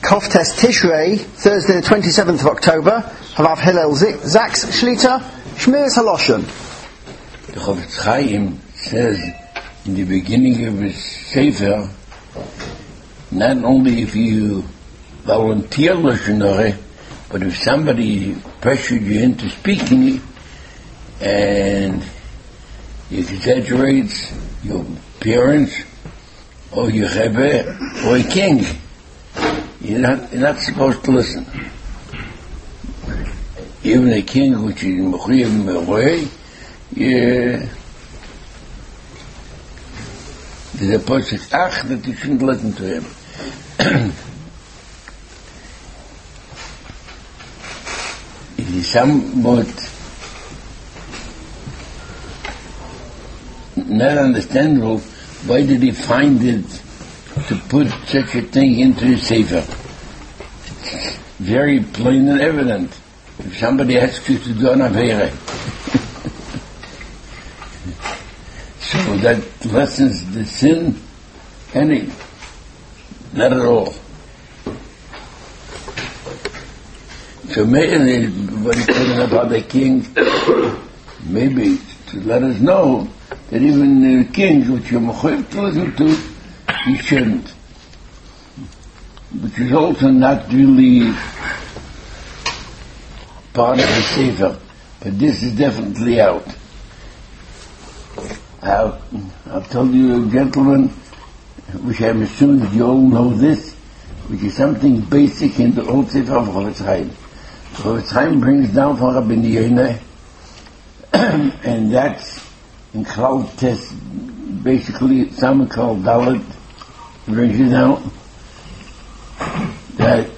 Koftes Tishrei, Thursday the 27th of October, Havav Hillel Zaks Shlita, Shmiras Haloshen. The Chofetz Chaim says in the beginning of his Sefer, not only if you volunteer Lashon Hara, but if somebody pressured you into speaking and you exaggerate your parents or your Rebbe or a king, you're not supposed to listen. Even a king which is Mechuyev Meroeh, there's a person that you shouldn't listen to him. It is somewhat not understandable. Why did he find it to put such a thing into his Sefer? It's very plain and evident. If somebody asks you to do an Avera, so that lessens the sin, not at all. So maybe what he's talking about the king, maybe to let us know that even the kings which you're mechuyev to listen to, you shouldn't. Which is also not really part of the Sefer, but this is definitely out. I'll tell you, gentlemen, which I'm assuming that you all know this, which is something basic in the old Sefer of Chofetz Chaim. Chofetz Chaim brings down from Rabbi Yonah, and that's in Klal Tes, basically some called Dalet, brings it down that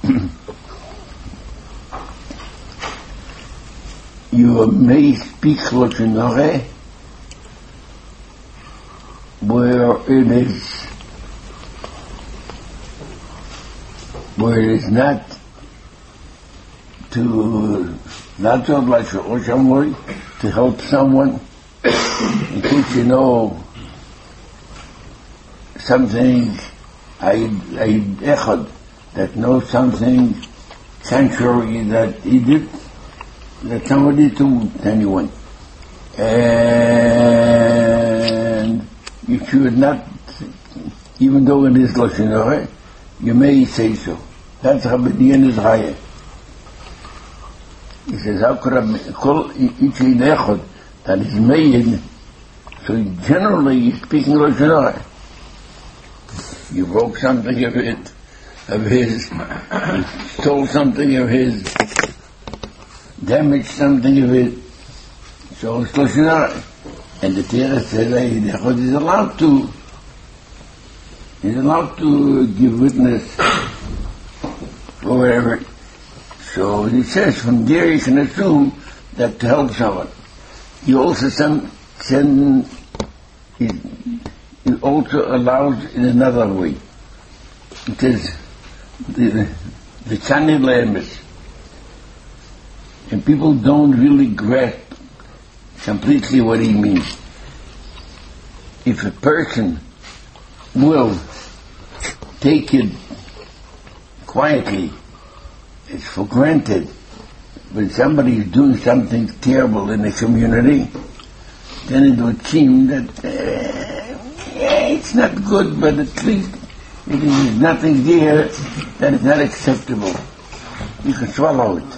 you may speak Lashon Hara where it is not to help someone, in case you know something, that knows something contrary that he did, that somebody to anyone. And you should not, even though it is Lashon Hara, you may say so. That's Rabbi Yonah's Raya. He says, how could each echad that is made, so generally you're speaking Lashon Hara. You broke something of his, you stole something of his, damaged something of it, so it's Lashon Hara. And the Torah says that echad is allowed to give witness or whatever. So he says from there you can assume that to help someone. He also it also allows in another way. It is the Tzani Le'emes. And people don't really grasp completely what he means. If a person will take it quietly, it's for granted. When somebody is doing something terrible in the community, then it would seem that it's not good, but at least if there's nothing there that is not acceptable, you can swallow it.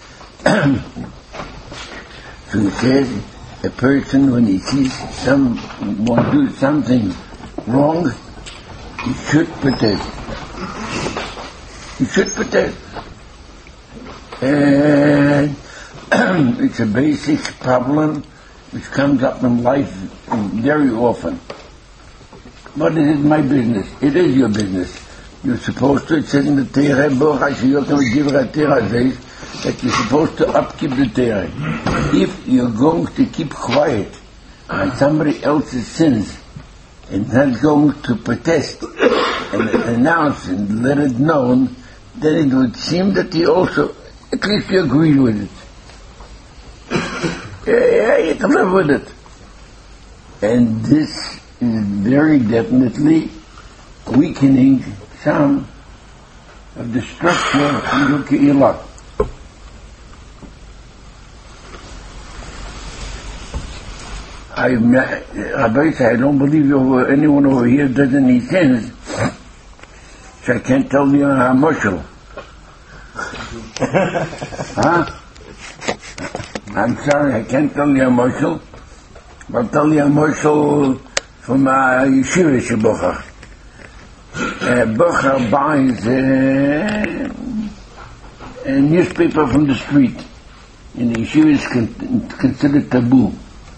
So he says, a person, when he sees someone do something wrong, he should protest. And it's a basic problem which comes up in life very often. But it is my business. It is your business. You're supposed to, it says in the Torah, that you're supposed to upkeep the Torah. If you're going to keep quiet on somebody else's sins and not going to protest and announce and let it known, then it would seem that he also, at least you agreed with it. Yeah, you can live with it. And this is very definitely weakening some of the structure of the Keilah. Rabbi said, I don't believe anyone over here does any sins, so I can't tell you a mushal. Huh? I'm sorry, I can't tell you a mushal. I'll tell you a mushal from a yeshiva shebochach. Bochar buys a newspaper from the street, and the yeshiva is considered taboo.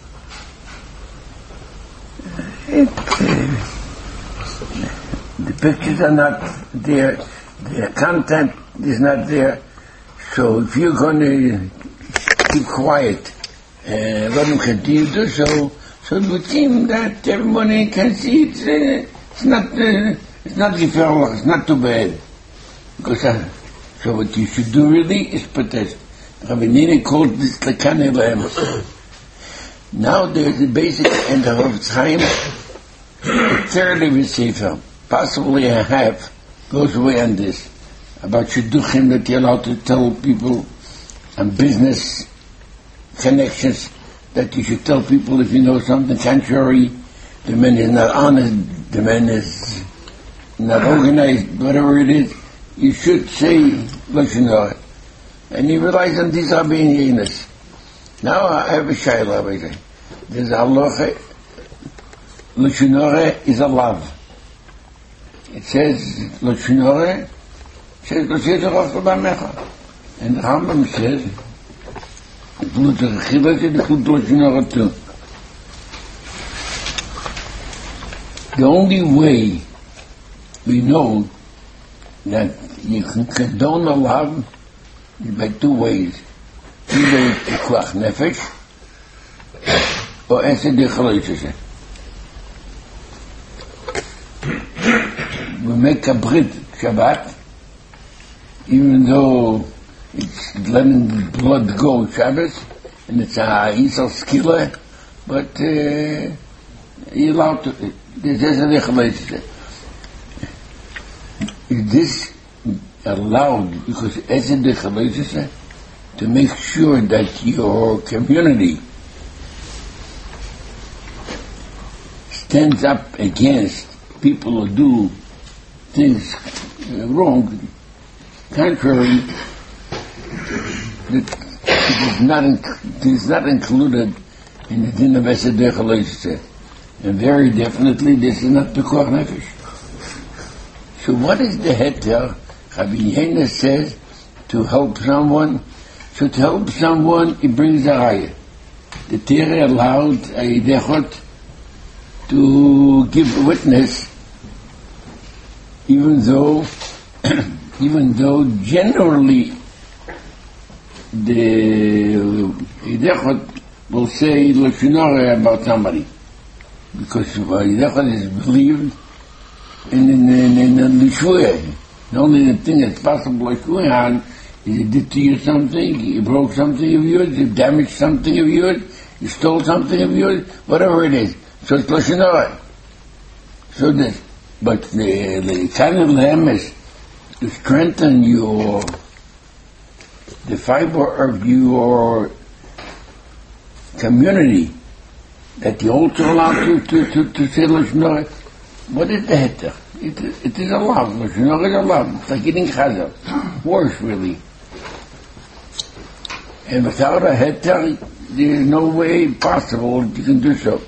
The pictures are not there, the content is not there, so if you're going to keep quiet and let them continue to do so it would seem that everybody can see it's not gefährlich, it's not too bad. Because, so what you should do really is protest. Rabbi Nini called this Lekane Lehem. Now there's the basic end of time. The third of his sefer, possibly a half, goes away on this, about shidduchim that you're allowed to tell people, and business connections, that you should tell people if you know something contrary. The man is not honest, the man is not organized, whatever it is, you should say Lashon Hara. And you realize that these are being heinous. Now I have a shayla. There's a halacha. Lashon Hara is a love. It says Lashon Hara says and the Rambam says too. The only way we know that you can condone a love is by two ways. Either pikuach nefesh or esed dechaloshes. We make a brit Shabbat, even though it's letting blood go Shabbos, and it's a Yisrael skila, but you're allowed to. Is this allowed because Esed to make sure that your community stands up against people who do things wrong, contrary, that it is not included in the din of Esed. And very definitely this is not Pekuach Nefesh. So what is the heter? Rabbi Yehuda says to help someone. So to help someone, he brings a raya. The Torah allowed a Yidechot to give a witness, even though generally the Yidechot will say Lashon Hara about somebody, because Yidechot is believed in Lishuah. The only thing that's possible Lishuah is he did to you something, he broke something of yours, he damaged something of yours, he stole something of yours, whatever it is. So it's Lashon Hara. So this, but the kind of lamb is to strengthen the fiber of your community, that you also allow to say Lashon Hara. What is the heter? It is a love. Lashon Hara is a love. It's like eating chazal. Worse, really. And without a heter, there is no way possible that you can do so.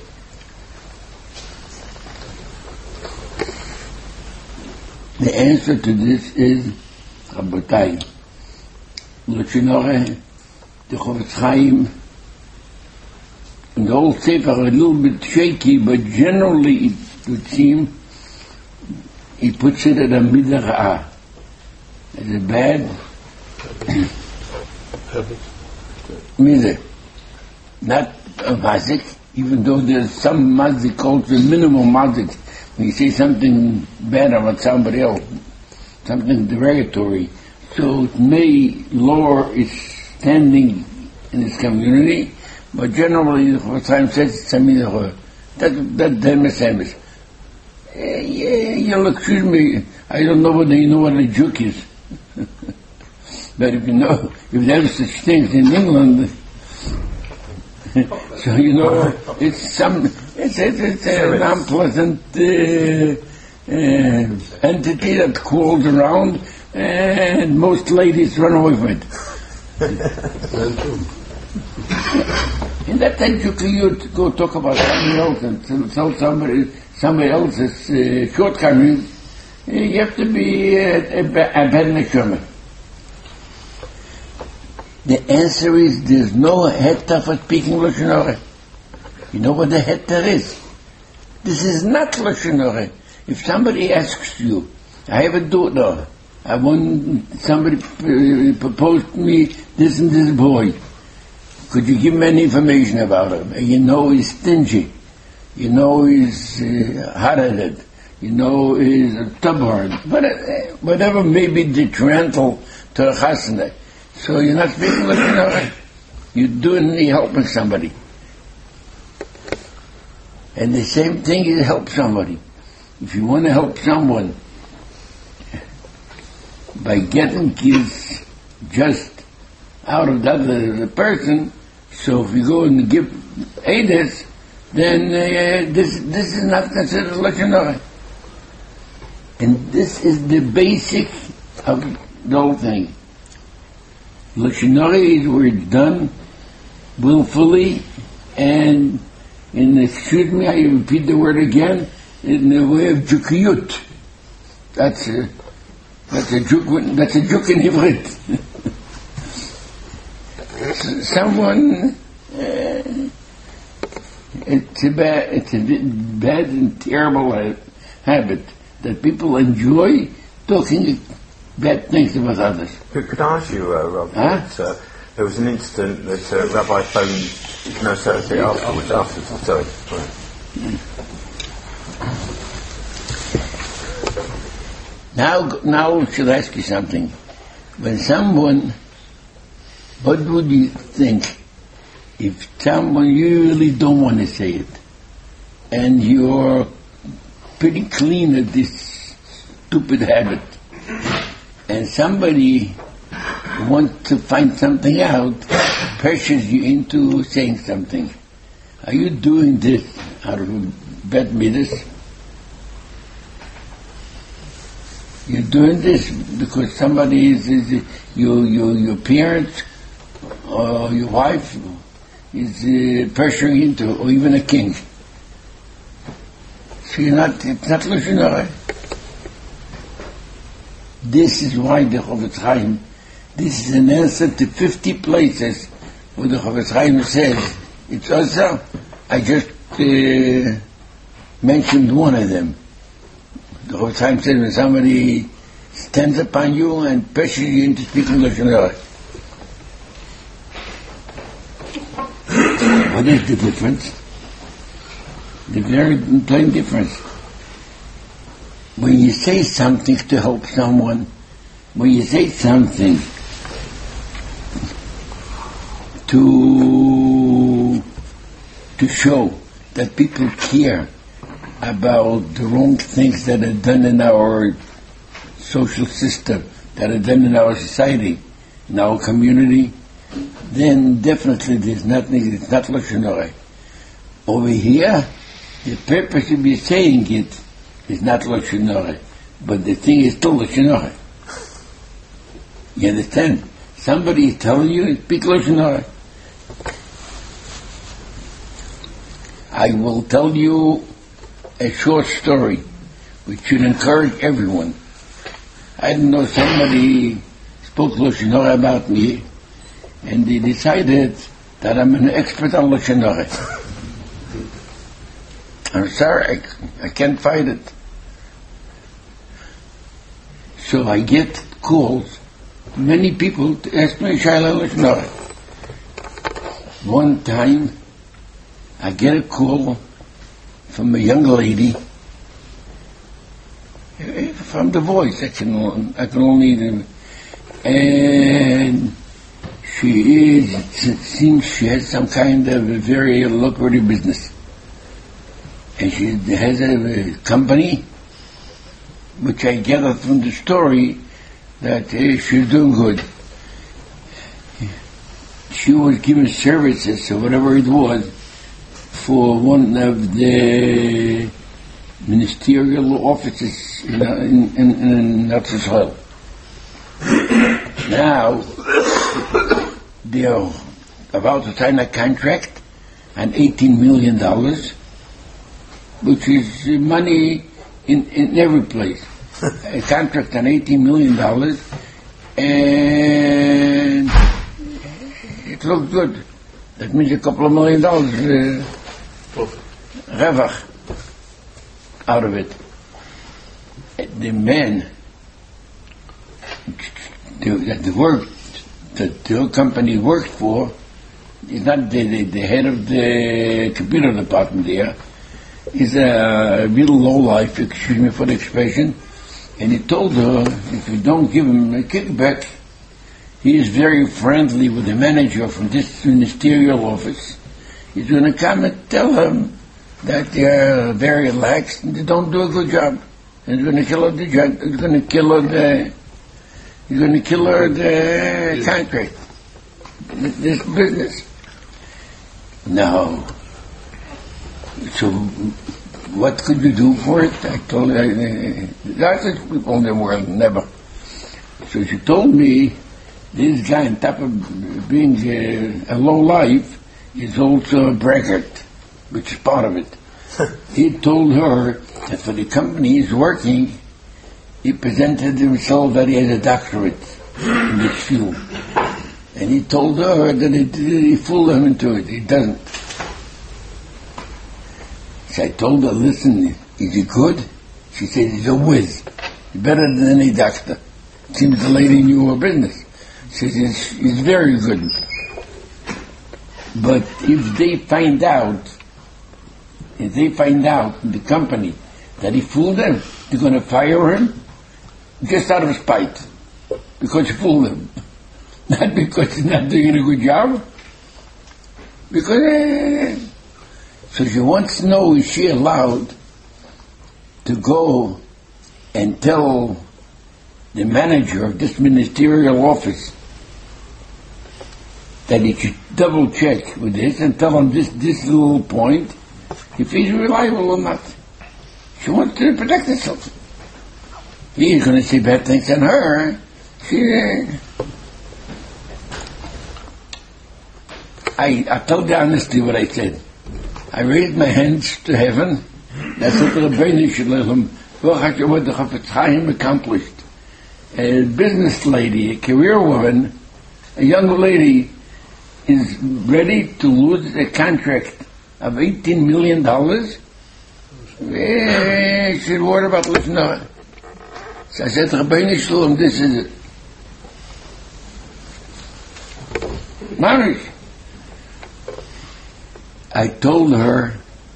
The answer to this is Rabotai. Lashon Hara, the Chofetz Chaim, and the whole Sefer are a little bit shaky, but generally it would seem he puts it at a midah. Is it bad? Midah. Not a mazik, even though there's some mazik called the minimum mazik. When you say something bad about somebody else, something derogatory, so it may lower its standing in its community, but generally the Chofetz Chaim says it's a midah. That's the you'll excuse me, I don't know whether you know what a juk is. But if there's such things in England, so it's an unpleasant entity that crawls around, and most ladies run away from it. In that time, you go talk about something else and tell somebody else's shortcomings. You have to be a bad neshama. The answer is there's no heter for speaking Lashon Hara. You know what the heter is? This is not Lashon Hara. If somebody asks you, I have a daughter, somebody proposed to me this and this boy, could you give me any information about him? You know he's stingy. You know he's hard-headed. You know he's stubborn. Whatever may be detrimental to a chasana. So you're not speaking Lashon Hara. You're helping somebody. And the same thing is help somebody. If you want to help someone by getting kids just out of the person, so if you go and give Eidos, then this is not considered Lashon Hara. And this is the basic of the whole thing. Lashon Hara is where it's done willfully, and excuse me, I repeat the word again, in the way of jukiyut. That's a juk in Ivrit. Someone, it's a bad and terrible habit that people enjoy talking bad things about others. Could I ask you, Rob? There was an incident that Rabbi phoned. No, sorry, afterwards. Sorry. Now I should ask you something. When what would you think if someone, you really don't want to say it, and you're pretty clean of this stupid habit, and somebody wants to find something out, pressures you into saying something? Are you doing this out of bad midas? You're doing this because somebody is your parents or your wife is pressuring into, or even a king. So it's not Lashon Hara. This is why the Chofetz Chaim, this is an answer to 50 places where the Chofetz Chaim says, it's also, I just mentioned one of them. The Chofetz Chaim said when somebody stands upon you and pressures you into speaking Lashon Hara. What is the difference? The very plain difference. When you say something to help someone, when you say something to show that people care about the wrong things that are done in our social system, that are done in our society, in our community, then definitely there's nothing, it's not Lashon Hara. Over here, the purpose of you saying it is not Lashon Hara, but the thing is still Lashon Hara. You understand? Somebody is telling you, speak Lashon Hara. I will tell you a short story which should encourage everyone. I didn't know somebody spoke Lashon Hara about me, and they decided that I'm an expert on Lashon Hara. I'm sorry, I can't fight it. So I get calls, many people to ask me Shaila Lashon Hara. One time, I get a call from a young lady, from the voice, I can only, and seems she has some kind of a very lucrative business. And she has a company, which I gathered from the story that she's doing good. she was giving services or whatever it was for one of the ministerial offices in Israel. Now they are about to sign a contract on $18 million, which is money in every place. A contract on $18 million, and it looks good. That means a couple of $1 million revach out of it. The man that the company worked for is not the head of the computer department there. He's a real lowlife, excuse me for the expression. And he told her, if you don't give him a kickback, he is very friendly with the manager from this ministerial office. He's going to come and tell him that they're very lax and they don't do a good job. And he's going to kill her the job. He's going to kill her the contract. This business. No. So what could you do for it? I told her, that's it, people in the world, never. So she told me, this guy, on top of being a low life, is also a braggart, which is part of it. He told her that for the company he's working, he presented himself that he has a doctorate in this field. And he told her that he fooled him into it. He doesn't. So I told her, listen, is he good? She said, he's a whiz. He's better than any doctor. Seems the lady knew her business. She says, he's very good. But if they find out in the company that he fooled them, they're going to fire him just out of spite. Because he fooled them. Not because he's not doing a good job. Because... So she wants to know, is she allowed to go and tell the manager of this ministerial office that he should double check with this and tell him this little point if he's reliable or not. She wants to protect herself. He's going to say bad things on her. I told you honestly what I said. I raised my hands to heaven. That's what the Rebbeinu Shalom, what the Chafetz Chaim accomplished. A business lady, a career woman, a young lady is ready to lose a contract of $18 million. She said, what about Lifnah? So I said, Rebbeinu Shalom, this is it. Marish. I told her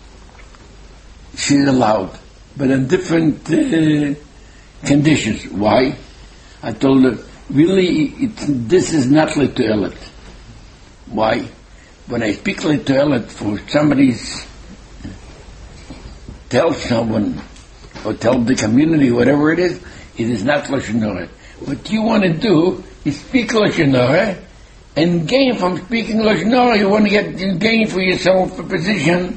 she's allowed, but on different conditions. Why? I told her, really, this is not L'Toilet. Why? When I speak L'Toilet for somebody's, tell someone, or tell the community, whatever it is not Lashon Hara. What you want to do is speak Lashon Hara, and gain from speaking Lashon Hara. You want to gain for yourself a position,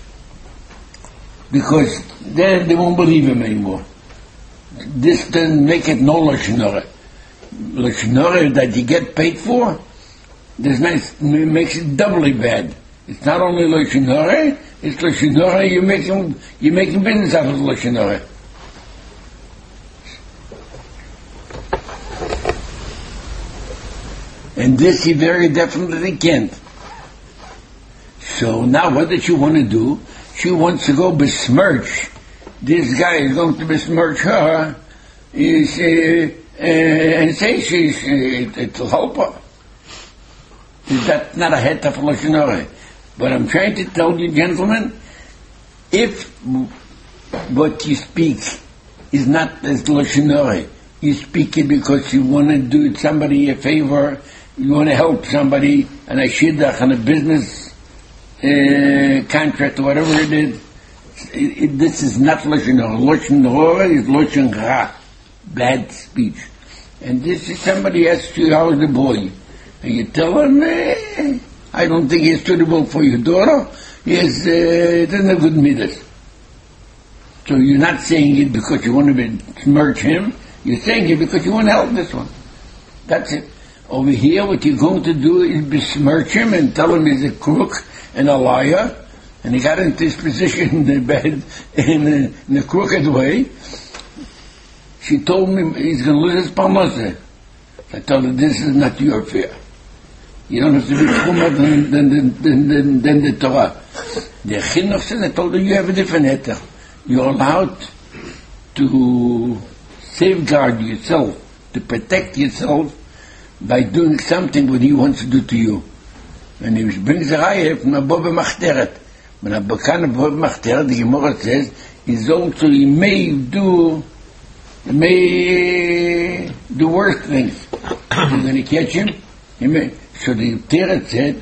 because then they won't believe him anymore. This doesn't make it no Lashon Hara. Lashon Hara that you get paid for, this makes it doubly bad. It's not only Lashon Hara, it's Lashon Hara, you're making business out of Lashon Hara. And this he very definitely can't. So now what does she want to do? She wants to go besmirch. This guy is going to besmirch her and say it'll help her. That's not a head of Lashon Hara. But I'm trying to tell you, gentlemen, if what you speak is not as Lashon Hara, you speak it because you want to do somebody a favor, you want to help somebody, and a shidduch on a business contract or whatever it is, this is not Lashon Hara. Lashon Hara is Lashon Ra, bad speech. And this is somebody asks you, how's the boy? and you tell him, I don't think he's suitable for your daughter. He doesn't have good midas. So you're not saying it because you want to besmirch him. You're saying it because you want to help this one. That's it. Over here, what you're going to do is besmirch him and tell him he's a crook and a liar, and he got into this position in the bed in a crooked way. She told me he's going to lose his parnasa. I told her, this is not your affair. You don't have to be chumer than the Torah. The chinuch says, I told her, you have a different heter. You're allowed to safeguard yourself, to protect yourself by doing something what he wants to do to you. And he brings a raya from Abba Machteret. When Abba Machteret, the Gemara says, is also, he may do worse things. You're going to catch him? He may. So the Teret said,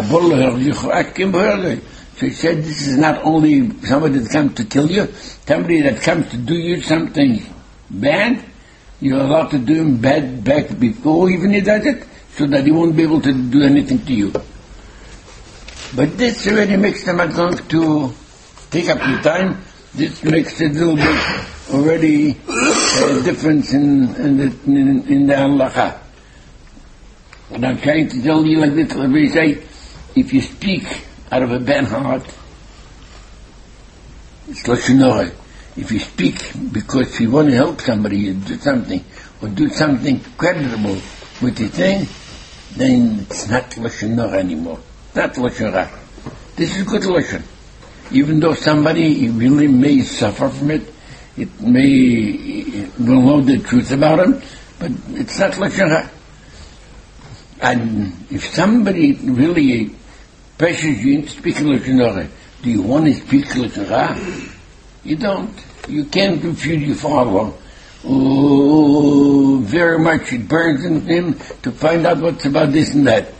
so he said, this is not only somebody that comes to kill you, somebody that comes to do you something bad, you're allowed to do him bad back before even he does it, so that he won't be able to do anything to you. But this already makes them not going to take up your time. This makes a little bit already a difference in the halacha. And I'm trying to tell you like this, we say, if you speak out of a bad heart, it's lashon hara. If you speak because you want to help somebody, you do something, or do something creditable with your thing, then it's not lashon hara anymore. Not lashon hara. This is good lashon. Even though somebody really may suffer from it, it will know the truth about him, but it's not lashon hara. And if somebody really pressures you into speaking lashon hara, do you want to speak lashon hara? You don't. You can't refute your father. Oh, very much it burns in him to find out what's about this and that.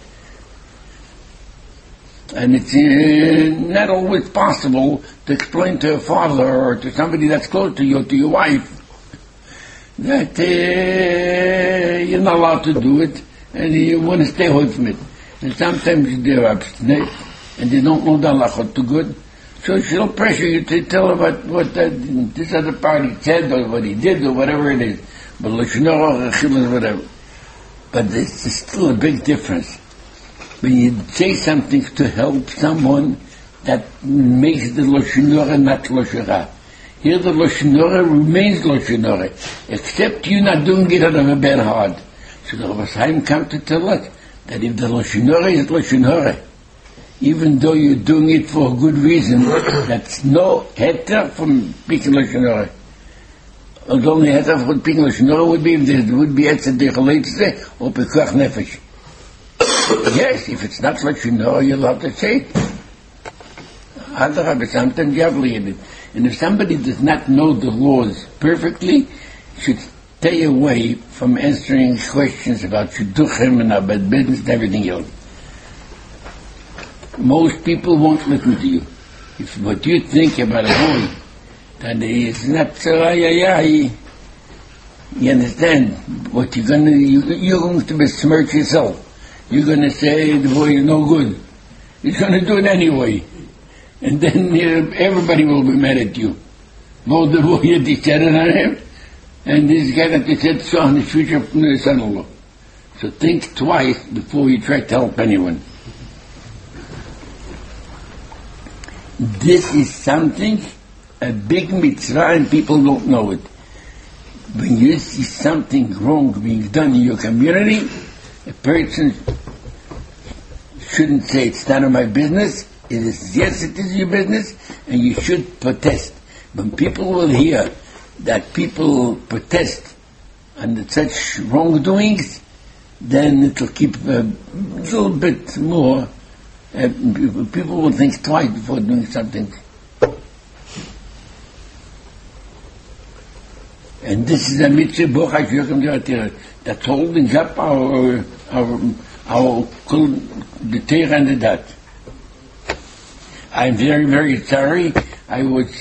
And it's not always possible to explain to a father or to somebody that's close to you, or to your wife, that you're not allowed to do it and you want to stay away from it. And sometimes they're obstinate and they don't know the halachot too good. So she'll pressure you to tell her what this other party said or what he did or whatever it is. But lashon hara, whatever. But there's still a big difference. When you say something to help someone, that makes the lashon hara not lashon hara. Here the lashon hara remains lashon hara, except you're not doing it out of a bad heart. So the Rebbe Chaim come to tell us that if the lashon hara is lashon hara, even though you're doing it for a good reason, that's no heter from speaking lashon hara. The only heter from speaking lashon hara would be if there would be etzer dechaleitzeh or pekuach nefesh. Yes, if it's not lashon hara, you're allowed to say it. Sometimes you have to it. And if somebody does not know the laws perfectly, should stay away from answering questions about shidduchim and about business and everything else. Most people won't listen to you. If what you think about a boy, that is not so, you understand what you're going to besmirch yourself. You're going to say the boy is no good. He's going to do it anyway. And then everybody will be mad at you. Both the boy that decided on him, and this guy that decided so on his future son-in-law. So think twice before you try to help anyone. This is something, a big mitzvah, and people don't know it. When you see something wrong being done in your community, a person shouldn't say it's none of my business. It is, yes, it is your business, and you should protest. When people will hear that people protest under such wrongdoings, then it will keep a little bit more. People will think twice before doing something. And this is a mitzvah that's holding up our the Torah and the Dat. I'm very, very sorry. I was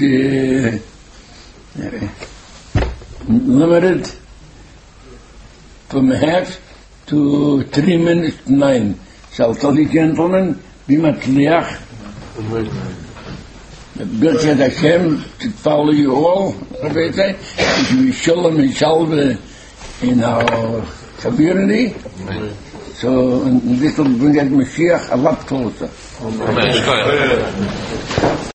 limited from half to 3 minutes to 9. So I'll tell you, gentlemen, be matliach. Birkat Hashem to follow you all. Rabbi say, it should be shalom and shalva in our community. So and this will bring that Mashiach a lot closer.